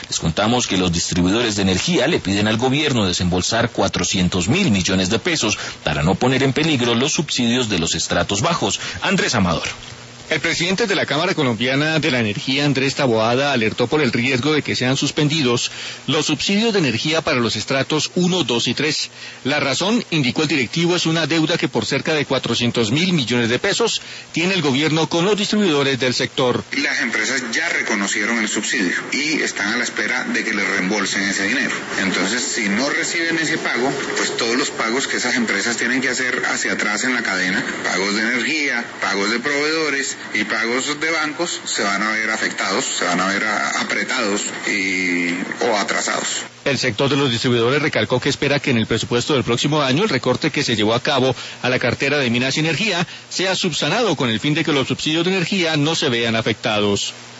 Les contamos que los distribuidores de energía le piden al gobierno desembolsar 400.000 millones de pesos para no poner en peligro los subsidios de los estratos bajos. Andrés Amador. El presidente de la Cámara Colombiana de la Energía, Andrés Taboada, alertó por el riesgo de que sean suspendidos los subsidios de energía para los estratos 1, 2 y 3. La razón, indicó el directivo, es una deuda que por cerca de 400.000 millones de pesos tiene el gobierno con los distribuidores del sector. Las empresas ya reconocieron el subsidio y están a la espera de que les reembolsen ese dinero. Entonces, si no reciben ese pago, pues todos los pagos que esas empresas tienen que hacer hacia atrás en la cadena, pagos de energía, pagos de proveedores y pagos de bancos, se van a ver afectados, se van a ver apretados o atrasados. El sector de los distribuidores recalcó que espera que en el presupuesto del próximo año el recorte que se llevó a cabo a la cartera de Minas y Energía sea subsanado con el fin de que los subsidios de energía no se vean afectados.